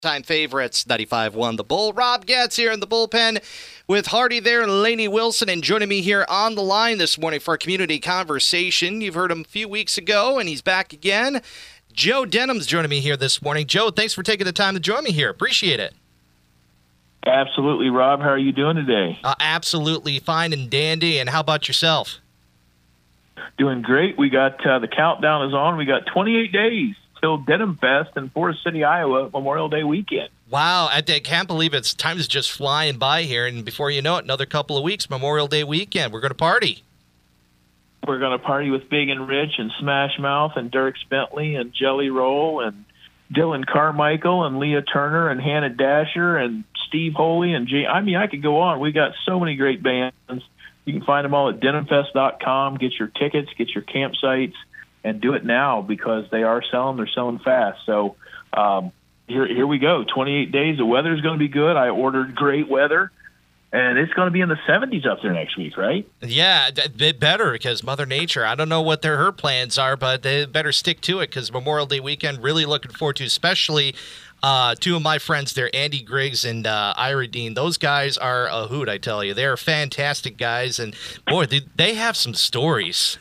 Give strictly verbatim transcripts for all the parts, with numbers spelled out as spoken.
Time favorites, ninety-five one The Bull. Rob Getz here in the bullpen with Hardy there and Lainey Wilson, and joining me here on the line this morning for a community conversation. You've heard him a few weeks ago, and he's back again. Joe Denham's joining me here this morning. Joe, thanks for taking the time to join me here. Appreciate it. Absolutely, Rob. How are you doing today? Uh, absolutely fine and dandy, and how about yourself? Doing great. We got uh, the countdown is on. We got twenty-eight days till Denham Fest in Forest City, Iowa, Memorial Day weekend. Wow, I, I can't believe it's time is just flying by here, and before you know it, another couple of weeks, Memorial Day weekend. We're going to party. We're going to party with Big and Rich and Smash Mouth and Dierks Bentley and Jelly Roll and Dylan Carmichael and Leah Turner and Hannah Dasher and Steve Holy and G. I mean, I could go on. We got so many great bands. You can find them all at denham fest dot com. Get your tickets, get your campsites, and do it now because they are selling. They're selling fast. So um, here, here we go. twenty-eight days. The weather's going to be good. I ordered great weather, and it's going to be in the seventies up there next week, right? Yeah, a bit better because Mother Nature, I don't know what their her plans are, but they better stick to it because Memorial Day weekend, really looking forward to, especially uh, two of my friends there, Andy Griggs and uh, Ira Dean. Those guys are a hoot, I tell you. They're fantastic guys, and boy, they, they have some stories.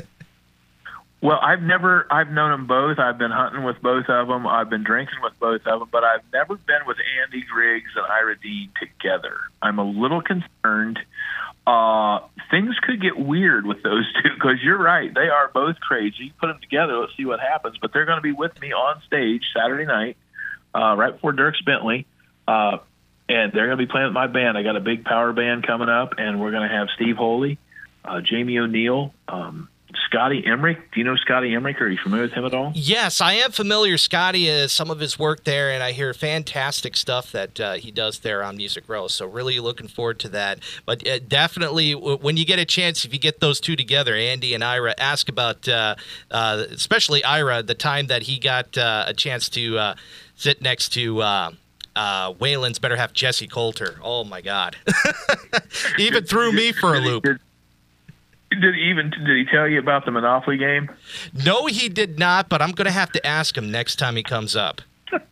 Well, I've never, I've known them both. I've been hunting with both of them. I've been drinking with both of them, but I've never been with Andy Griggs and Ira Dean together. I'm a little concerned. Uh, things could get weird with those two because you're right. They are both crazy. Put them together. Let's see what happens. But they're going to be with me on stage Saturday night, uh, right before Dierks Bentley. Uh, and they're going to be playing with my band. I got a big power band coming up, and we're going to have Steve Holy, uh, Jamie O'Neill, um, Scotty Emmerich. Do you know Scotty Emmerich? Are you familiar with him at all? Yes, I am familiar. Scotty is some of his work there, and I hear fantastic stuff that uh, he does there on Music Row. So really looking forward to that. But uh, definitely, w- when you get a chance, if you get those two together, Andy and Ira, ask about, uh, uh, especially Ira, the time that he got uh, a chance to uh, sit next to uh, uh, Waylon's better half, Jesse Coulter. Oh, my God. Even threw me for a loop. Did he even did he tell you about the Monopoly game? No, he did not, but I'm going to have to ask him next time he comes up.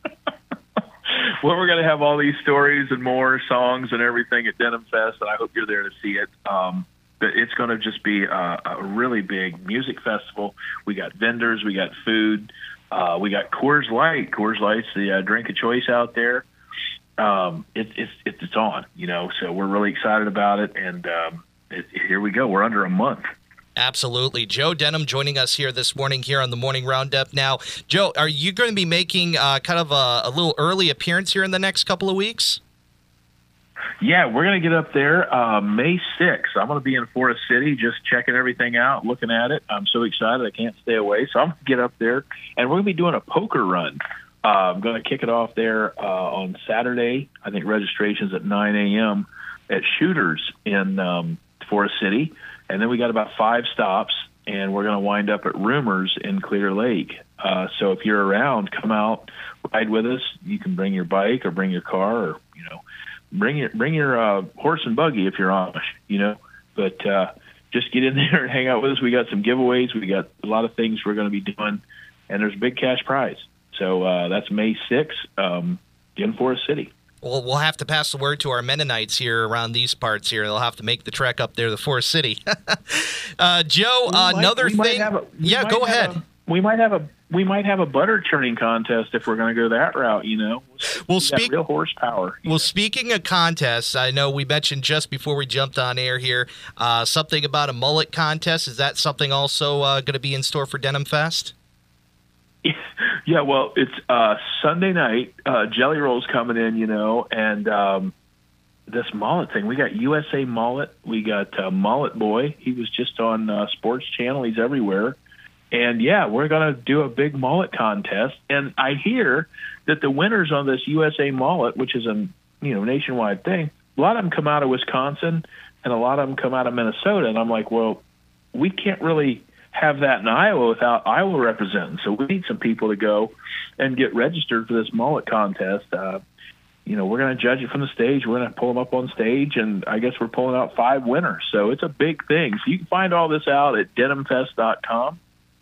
Well, we're going to have all these stories and more songs and everything at Denham Fest, and I hope you're there to see it. Um, but it's going to just be a, a really big music festival. We got vendors, we got food, uh, we got Coors Light. Coors Light's the uh, drink of choice out there. Um, it, it's it's it's on, you know. So we're really excited about it, and um, It, here we go. We're under a month. Absolutely. Joe Denham joining us here this morning here on the Morning Roundup. Now, Joe, are you going to be making uh, kind of a, a little early appearance here in the next couple of weeks? Yeah, we're going to get up there uh, May sixth. I'm going to be in Forest City just checking everything out, looking at it. I'm so excited I can't stay away. So I'm going to get up there, and we're going to be doing a poker run. Uh, I'm going to kick it off there uh, on Saturday. I think registration's at nine a.m. at Shooters in um, Forest City, and then we got about five stops, and we're going to wind up at Rumors in Clear Lake. Uh, so if you're around, come out, ride with us. You can bring your bike or bring your car, or you know, bring your bring your uh, horse and buggy if you're Amish, you know. But uh, just get in there and hang out with us. We got some giveaways. We got a lot of things we're going to be doing, and there's a big cash prize. So uh, that's May sixth um, in Forest City. Well, we'll have to pass the word to our Mennonites here around these parts here. They'll have to make the trek up there to Forest City. uh, Joe, uh, might, another thing. A, yeah, go ahead. A, we might have a we might have a butter churning contest if we're going to go that route. You know, well, speak real horsepower. Well, know? Speaking of contests, I know we mentioned just before we jumped on air here uh, something about a mullet contest. Is that something also uh, going to be in store for Denham Fest? Yeah, well, it's uh, Sunday night. Uh, Jelly Roll's coming in, you know, and um, this mullet thing. We got U S A Mullet. We got uh, Mullet Boy. He was just on uh, Sports Channel. He's everywhere. And, yeah, we're going to do a big mullet contest. And I hear that the winners on this U S A Mullet, which is a you know nationwide thing, a lot of them come out of Wisconsin and a lot of them come out of Minnesota. And I'm like, well, we can't really have that in Iowa without Iowa representing. So we need some people to go and get registered for this mullet contest. Uh, you know, we're going to judge it from the stage. We're going to pull them up on stage, and I guess we're pulling out five winners. So it's a big thing. So you can find all this out at denham fest dot com.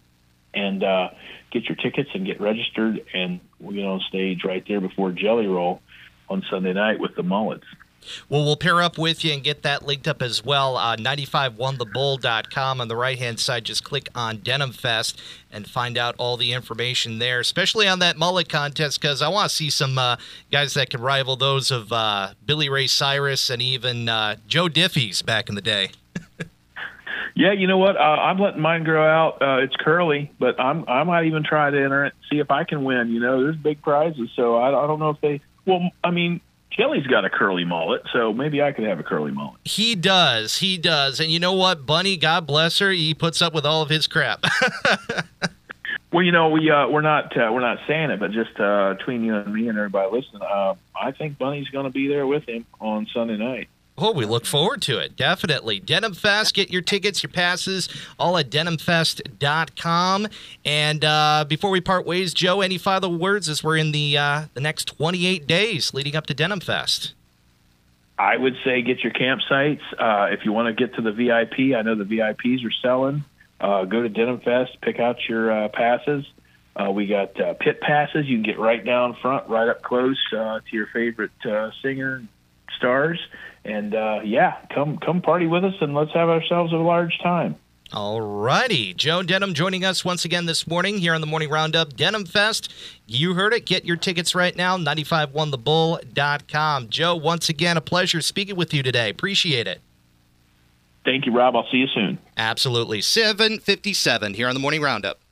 and uh, get your tickets and get registered. And we'll get on stage right there before Jelly Roll on Sunday night with the Mullets. Well, we'll pair up with you and get that linked up as well. Uh, nine five one the bull dot com on the right-hand side. Just click on Denim Fest and find out all the information there, especially on that mullet contest, because I want to see some uh, guys that can rival those of uh, Billy Ray Cyrus and even uh, Joe Diffie's back in the day. Yeah, you know what? Uh, I'm letting mine grow out. Uh, it's curly, but I'm I might even try to enter it, see if I can win. You know, there's big prizes, so I, I don't know if they. Well, I mean, Jelly's got a curly mullet, so maybe I could have a curly mullet. He does. He does. And you know what? Bunny, God bless her, he puts up with all of his crap. Well, you know, we, uh, we're not uh, we're not saying it, but just uh, between you and me and everybody listening, uh, I think Bunny's going to be there with him on Sunday night. Oh, we look forward to it. Definitely. Denim Fest, get your tickets, your passes, all at denim fest dot com. And uh, before we part ways, Joe, any final words as we're in the uh, the next twenty-eight days leading up to Denim Fest? I would say get your campsites. Uh, if you want to get to the V I P, I know the V I Ps are selling. Uh, go to Denim Fest, pick out your uh, passes. Uh, we got uh, pit passes. You can get right down front, right up close uh, to your favorite uh, singer stars. And, uh, yeah, come come party with us, and let's have ourselves a large time. All righty. Joe Denham joining us once again this morning here on the Morning Roundup. Denim Fest, you heard it. Get your tickets right now, nine five one the bull dot com. Joe, once again, a pleasure speaking with you today. Appreciate it. Thank you, Rob. I'll see you soon. Absolutely. seven fifty-seven here on the Morning Roundup.